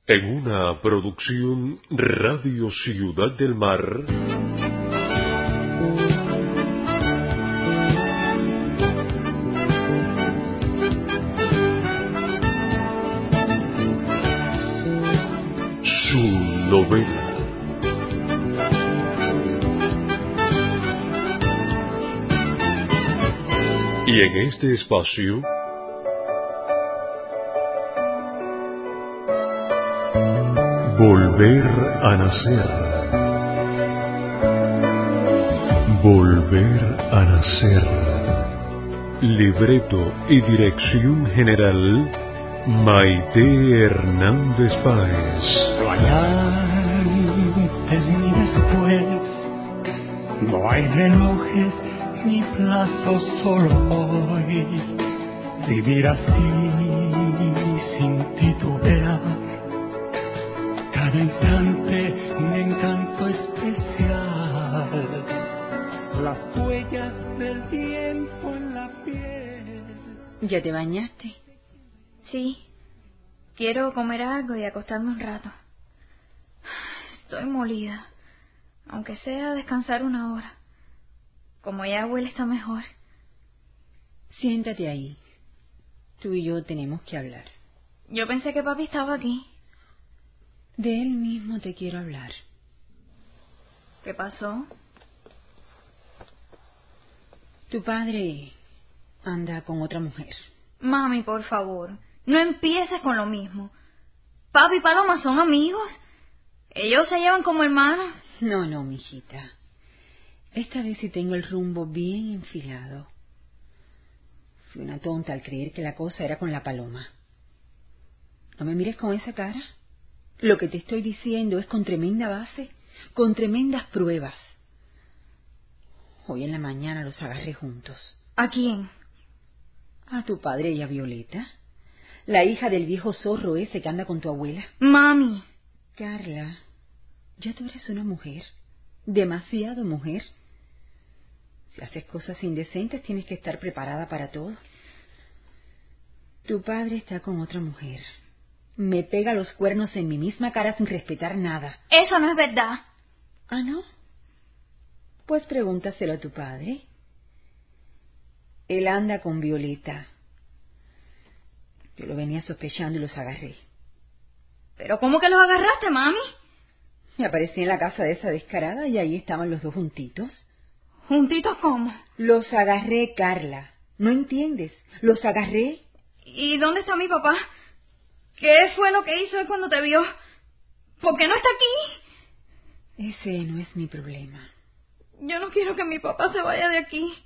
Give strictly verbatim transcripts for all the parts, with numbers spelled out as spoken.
En una producción Radio Ciudad del Mar. Su novela. Y en este espacio Volver a nacer. Volver a nacer. Libreto y dirección general Maite Hernández Páez. No hay antes ni después, no hay relojes ni plazos, solo hoy. Vivir así sin titubear, cada instante un encanto especial, las huellas del tiempo en la piel. ¿Ya te bañaste? Sí, quiero comer algo y acostarme un rato. Estoy molida, aunque sea descansar una hora. Como ya abuela está mejor. Siéntate ahí. Tú y yo tenemos que hablar. Yo pensé que papi estaba aquí. De él mismo te quiero hablar. ¿Qué pasó? Tu padre anda con otra mujer. Mami, por favor, no empieces con lo mismo. Papi y Paloma son amigos. Ellos se llevan como hermanos. No, no, mijita. Esta vez sí tengo el rumbo bien enfilado. Fui una tonta al creer que la cosa era con la Paloma. No me mires con esa cara. Lo que te estoy diciendo es con tremenda base, con tremendas pruebas. Hoy en la mañana los agarré juntos. ¿A quién? A tu padre y a Violeta, la hija del viejo zorro ese que anda con tu abuela. Mami. Carla, ya tú eres una mujer, demasiado mujer. Si haces cosas indecentes tienes que estar preparada para todo. Tu padre está con otra mujer. Me pega los cuernos en mi misma cara sin respetar nada. Eso no es verdad. ¿Ah, no? Pues pregúntaselo a tu padre. Él anda con Violeta. Yo lo venía sospechando y los agarré. ¿Pero cómo que los agarraste, mami? Me aparecí en la casa de esa descarada y ahí estaban los dos juntitos. ¿Juntitos cómo? Los agarré, Carla. ¿No entiendes? Los agarré. ¿Y dónde está mi papá? ¿Qué fue lo que hizo él cuando te vio? ¿Por qué no está aquí? Ese no es mi problema. Yo no quiero que mi papá se vaya de aquí.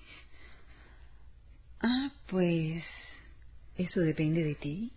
Ah, pues eso depende de ti.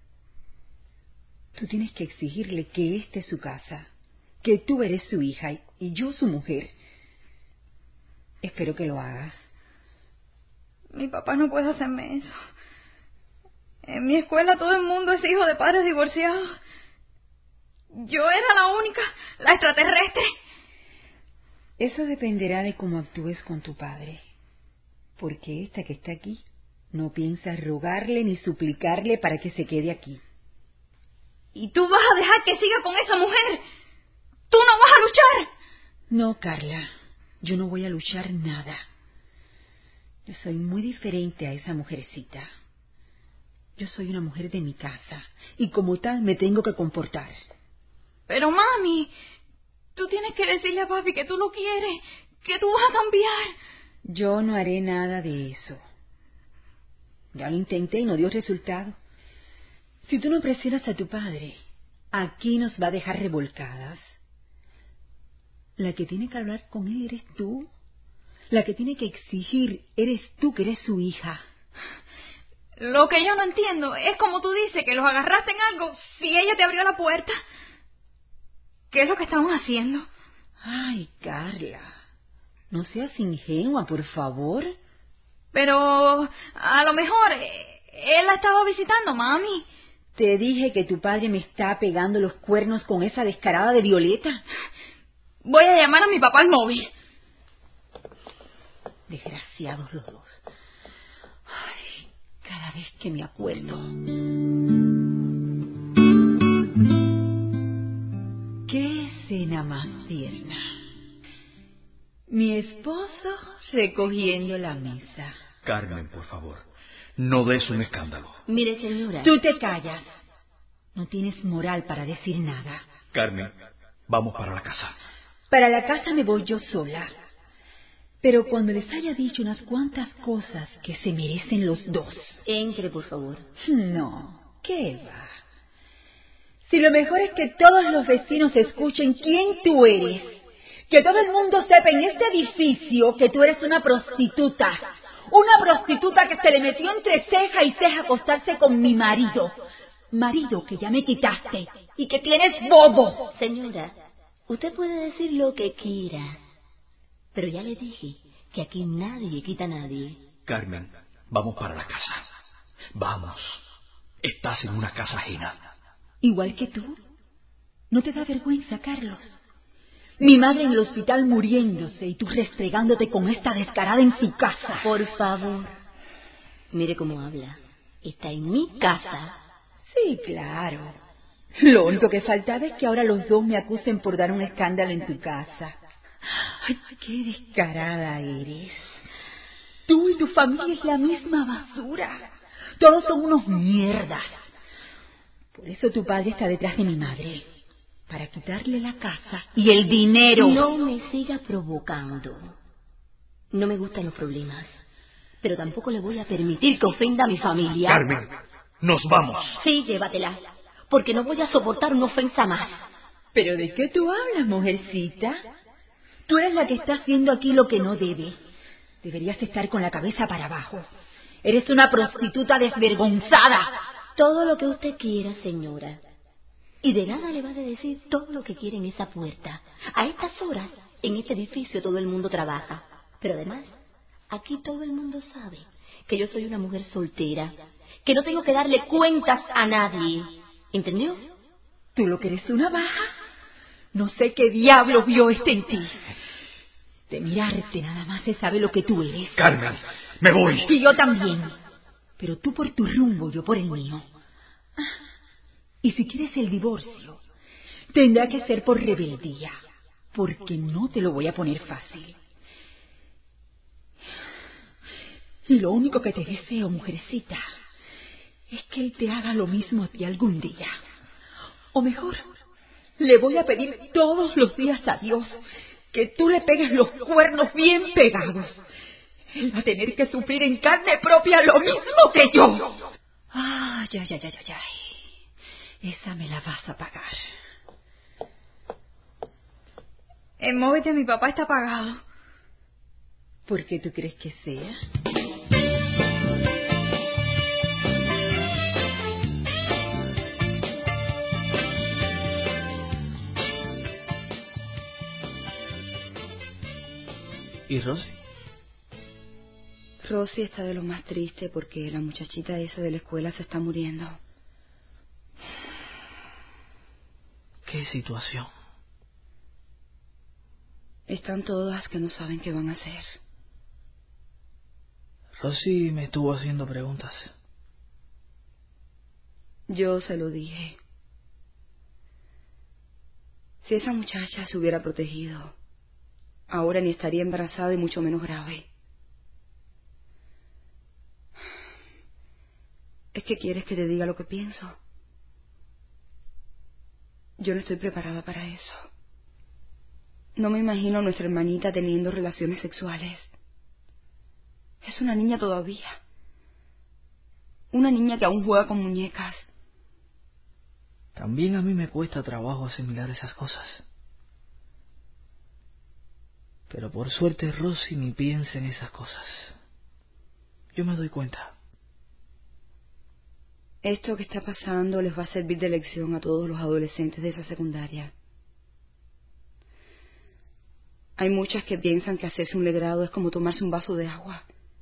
Tú tienes que exigirle que esta es su casa, que tú eres su hija y yo su mujer. Espero que lo hagas. Mi papá no puede hacerme eso. En mi escuela todo el mundo es hijo de padres divorciados. Yo era la única, la extraterrestre. Eso dependerá de cómo actúes con tu padre. Porque esta que está aquí no piensa rogarle ni suplicarle para que se quede aquí. ¿Y tú vas a dejar que siga con esa mujer? ¿Tú no vas a luchar? No, Carla, yo no voy a luchar nada. Yo soy muy diferente a esa mujercita. Yo soy una mujer de mi casa y como tal me tengo que comportar. Pero mami, tú tienes que decirle a papi que tú lo quieres, que tú vas a cambiar. Yo no haré nada de eso. Ya lo intenté y no dio resultado. Si tú no presionas a tu padre, aquí nos va a dejar revolcadas. La que tiene que hablar con él eres tú. La que tiene que exigir eres tú, que eres su hija. Lo que yo no entiendo es como tú dices que los agarraste en algo si ella te abrió la puerta. ¿Qué es lo que estamos haciendo? Ay, Carla, no seas ingenua, por favor. Pero a lo mejor él la estaba visitando, mami. Te dije que tu padre me está pegando los cuernos con esa descarada de Violeta. Voy a llamar a mi papá al móvil. Desgraciados los dos. Ay, cada vez que me acuerdo. cocina más tierna. Mi esposo recogiendo la mesa. Carmen, por favor, no des un escándalo. Mire, señora. Tú te callas. No tienes moral para decir nada. Carmen, vamos para la casa. Para la casa me voy yo sola. Pero cuando les haya dicho unas cuantas cosas que se merecen los dos. Entre, por favor. No, ¿qué va? Si lo mejor es que todos los vecinos escuchen quién tú eres. Que todo el mundo sepa en este edificio que tú eres una prostituta. Una prostituta que se le metió entre ceja y ceja a acostarse con mi marido. Marido que ya me quitaste y que tienes bobo. Señora, usted puede decir lo que quiera. Pero ya le dije que aquí nadie quita a nadie. Carmen, vamos para la casa. Vamos. Estás en una casa ajena. Igual que tú. ¿No te da vergüenza, Carlos? Mi madre en el hospital muriéndose y tú restregándote con esta descarada en su casa. Por favor. Mire cómo habla. Está en mi casa. Sí, claro. Lo único que faltaba es que ahora los dos me acusen por dar un escándalo en tu casa. Ay, qué descarada eres. Tú y tu familia es la misma basura. Todos son unos mierdas. Por eso tu padre está detrás de mi madre. Para quitarle la casa y el dinero. No me siga provocando. No me gustan los problemas. Pero tampoco le voy a permitir que ofenda a mi familia. Carmen, nos vamos. Sí, llévatela. Porque no voy a soportar una ofensa más. ¿Pero de qué tú hablas, mujercita? Tú eres la que está haciendo aquí lo que no debe. Deberías estar con la cabeza para abajo. Eres una prostituta desvergonzada. Todo lo que usted quiera, señora. Y de nada le va a decir todo lo que quiere en esa puerta. A estas horas, en este edificio todo el mundo trabaja. Pero además, aquí todo el mundo sabe que yo soy una mujer soltera. Que no tengo que darle cuentas a nadie. ¿Entendió? ¿Tú lo que eres una baja? No sé qué diablo vio este en ti. De mirarte nada más se sabe lo que tú eres. Carmen, me voy. Y yo también. Pero tú por tu rumbo, yo por el mío. Y si quieres el divorcio, tendrá que ser por rebeldía, porque no te lo voy a poner fácil. Y lo único que te deseo, mujercita, es que él te haga lo mismo a ti algún día. O mejor, le voy a pedir todos los días a Dios que tú le pegues los cuernos bien pegados. Él va a tener que sufrir en carne propia lo mismo que yo. Ay, ay, ay, ay, ay, ay. Esa me la vas a pagar. El móvil de mi papá está apagado. ¿Por qué tú crees que sea? ¿Y Rosy? Rosy está de lo más triste porque la muchachita esa de la escuela se está muriendo. ¿Qué situación? Están todas que no saben qué van a hacer. Rosy me estuvo haciendo preguntas. Yo se lo dije. Si esa muchacha se hubiera protegido, ahora ni estaría embarazada y mucho menos grave. ¿Es que quieres que te diga lo que pienso? Yo no estoy preparada para eso. No me imagino a nuestra hermanita teniendo relaciones sexuales. Es una niña todavía. Una niña que aún juega con muñecas. También a mí me cuesta trabajo asimilar esas cosas. Pero por suerte Rosy ni piensa en esas cosas. Yo me doy cuenta. Esto que está pasando les va a servir de lección a todos los adolescentes de esa secundaria. Hay muchas que piensan que hacerse un legrado es como tomarse un vaso de agua.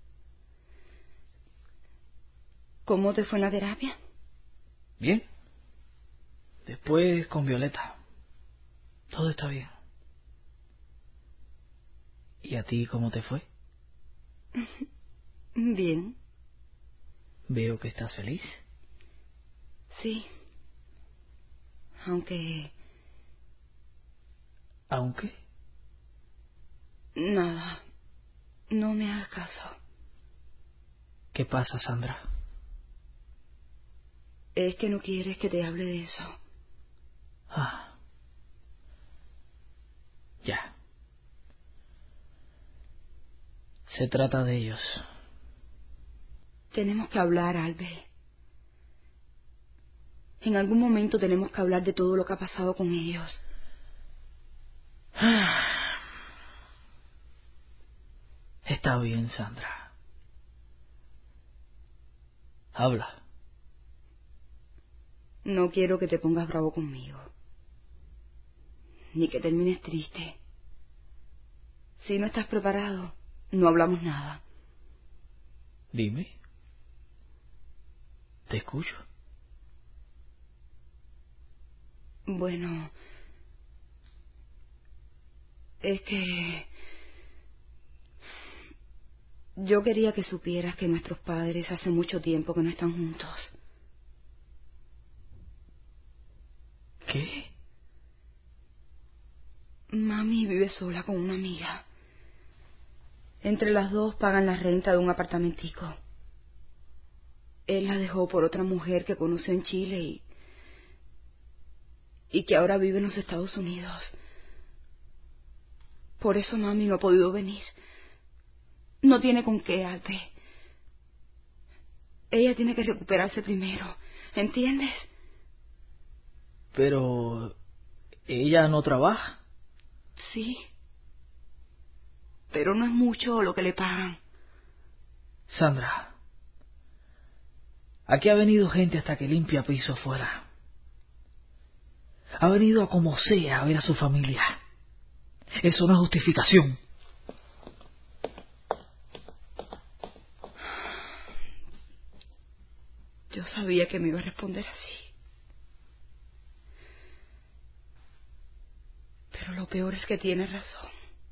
¿Cómo te fue en la terapia? Bien. Después con Violeta. Todo está bien. ¿Y a ti cómo te fue? Bien. Veo que estás feliz. Sí. Aunque... ¿Aunque? Nada. No me hagas caso. ¿Qué pasa, Sandra? Es que no quieres que te hable de eso. Ah. Ya. Se trata de ellos. Tenemos que hablar, Albert. En algún momento tenemos que hablar de todo lo que ha pasado con ellos. Está bien, Sandra. Habla. No quiero que te pongas bravo conmigo. Ni que termines triste. Si no estás preparado, no hablamos nada. Dime. Te escucho. Bueno, es que yo quería que supieras que nuestros padres hace mucho tiempo que no están juntos. ¿Qué? Mami vive sola con una amiga. Entre las dos pagan la renta de un apartamentico. Él la dejó por otra mujer que conoció en Chile y, y que ahora vive en los Estados Unidos. Por eso mami no ha podido venir. No tiene con qué, Albert. Ella tiene que recuperarse primero, ¿entiendes? Pero ella no trabaja. Sí. Pero no es mucho lo que le pagan. Sandra, aquí ha venido gente hasta que limpia piso afuera. Ha venido a como sea a ver a su familia. Eso no es justificación. Yo sabía que me iba a responder así. Pero lo peor es que tienes razón.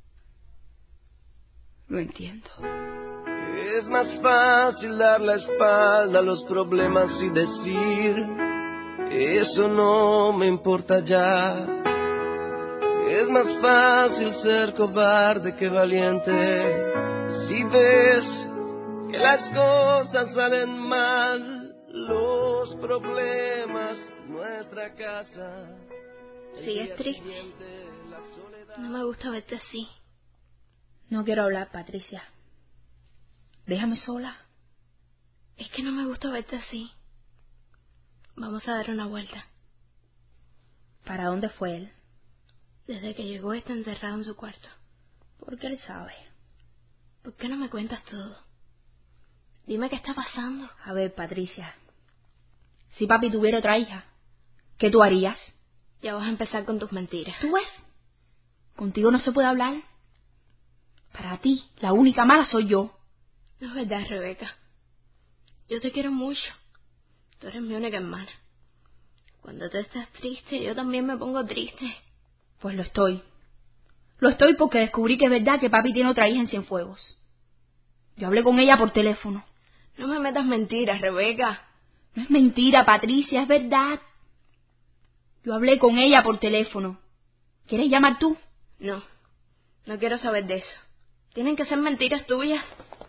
Lo entiendo. Es más fácil dar la espalda a los problemas y decir, eso no me importa ya. Es más fácil ser cobarde que valiente. Si ves que las cosas salen mal, los problemas, nuestra casa. ¿Sigues triste? No me gusta verte así. No quiero hablar, Patricia. Déjame sola. Es que no me gusta verte así. Vamos a dar una vuelta. ¿Para dónde fue él? Desde que llegó está encerrado en su cuarto. ¿Por qué él sabe? ¿Por qué no me cuentas todo? Dime qué está pasando. A ver, Patricia. Si papi tuviera otra hija, ¿qué tú harías? Ya vas a empezar con tus mentiras. ¿Tú ves? Contigo no se puede hablar. Para ti, la única mala soy yo. No es verdad, Rebeca. Yo te quiero mucho. Tú eres mi única hermana. Cuando tú estás triste, yo también me pongo triste. Pues lo estoy. Lo estoy porque descubrí que es verdad que papi tiene otra hija en Cienfuegos. Yo hablé con ella por teléfono. No me metas mentiras, Rebeca. No es mentira, Patricia, es verdad. Yo hablé con ella por teléfono. ¿Quieres llamar tú? No, no quiero saber de eso. Tienen que ser mentiras tuyas.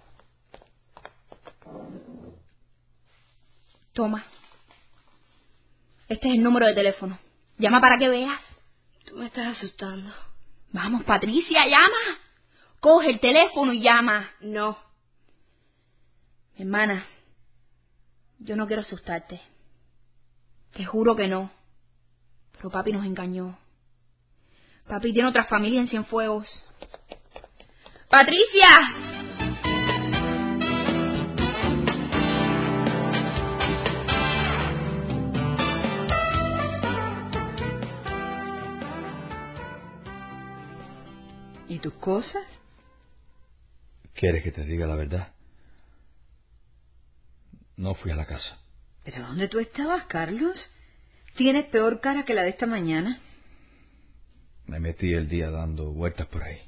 Toma. Este es el número de teléfono. Llama para que veas. Tú me estás asustando. Vamos, Patricia, llama. Coge el teléfono y llama. No. Hermana, yo no quiero asustarte. Te juro que no. Pero papi nos engañó. Papi tiene otra familia en Cienfuegos. ¡Patricia! ¿Y tus cosas? ¿Quieres que te diga la verdad? No fui a la casa. ¿Pero dónde tú estabas, Carlos? Tienes peor cara que la de esta mañana. Me metí el día dando vueltas por ahí.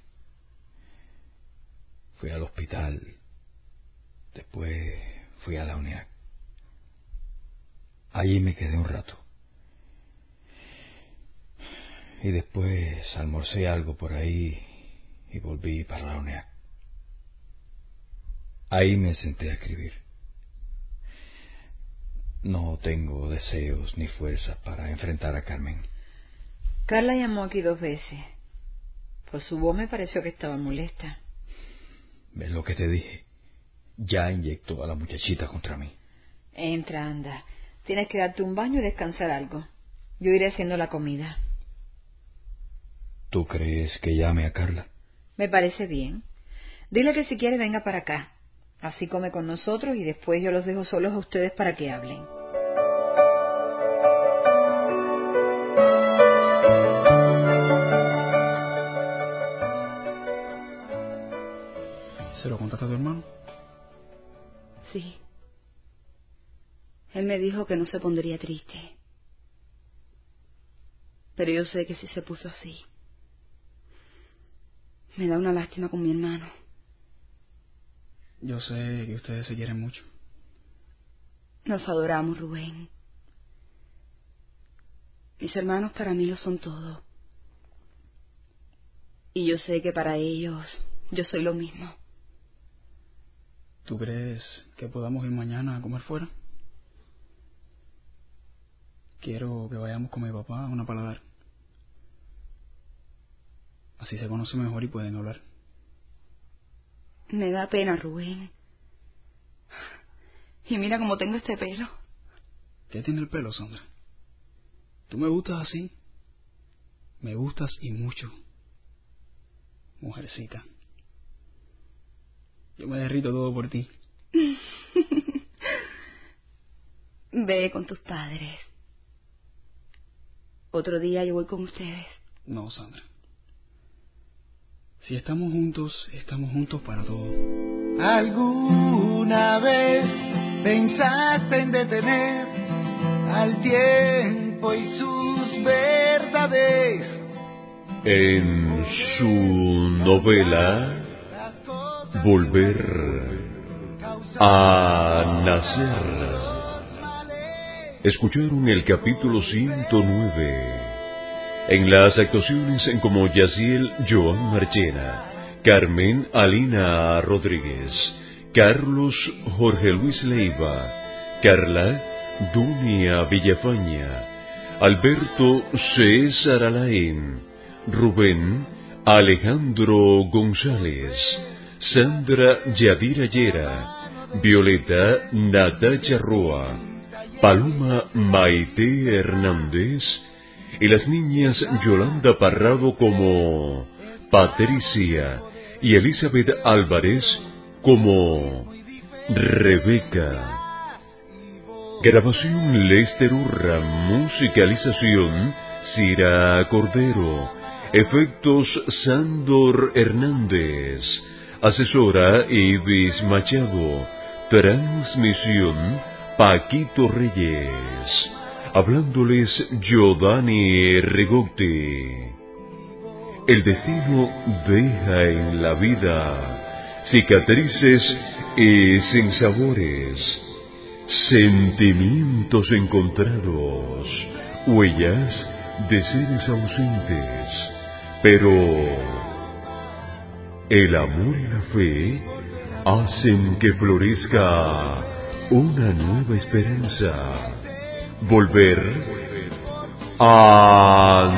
Fui al hospital. Después fui a la UNIAC. Allí me quedé un rato. Y después almorcé algo por ahí y volví para la UNEAC. Ahí me senté a escribir. No tengo deseos ni fuerzas para enfrentar a Carmen. Carla llamó aquí dos veces. Por su voz me pareció que estaba molesta. ¿Ves lo que te dije? Ya inyectó a la muchachita contra mí. Entra, anda. Tienes que darte un baño y descansar algo. Yo iré haciendo la comida. ¿Tú crees que llame a Carla? Me parece bien. Dile que si quiere venga para acá. Así come con nosotros y después yo los dejo solos a ustedes para que hablen. ¿Se lo contaste a tu hermano? Sí. Él me dijo que no se pondría triste. Pero yo sé que si se puso así. Me da una lástima con mi hermano. Yo sé que ustedes se quieren mucho. Nos adoramos, Rubén. Mis hermanos para mí lo son todo. Y yo sé que para ellos yo soy lo mismo. ¿Tú crees que podamos ir mañana a comer fuera? Quiero que vayamos con mi papá a una paladar. Así se conocen mejor y pueden hablar. Me da pena, Rubén. Y mira cómo tengo este pelo. ¿Qué tiene el pelo, Sandra? ¿Tú me gustas así? Me gustas y mucho. Mujercita. Yo me derrito todo por ti. Ve con tus padres. Otro día yo voy con ustedes. No, Sandra. Si estamos juntos, estamos juntos para todo. ¿Alguna vez pensaste en detener al tiempo y sus verdades? En su novela Volver a Nacer, escucharon el capítulo ciento nueve. En las actuaciones como Yaciel Joan Marchena, Carmen Alina Rodríguez, Carlos Jorge Luis Leiva, Carla Dunia Villafaña, Alberto César Alain, Rubén Alejandro González, Sandra Yadira Llera, Violeta Natacha Roa, Paloma Maite Hernández y las niñas Yolanda Parrado como Patricia y Elizabeth Álvarez como Rebeca. Grabación Lester Urra, musicalización Cira Cordero, efectos Sándor Hernández, asesora Ibis Machado, transmisión Paquito Reyes. Hablándoles Giovanni Rigotti. El destino deja en la vida cicatrices y sinsabores, sentimientos encontrados, huellas de seres ausentes, pero el amor y la fe hacen que florezca una nueva esperanza. Volver a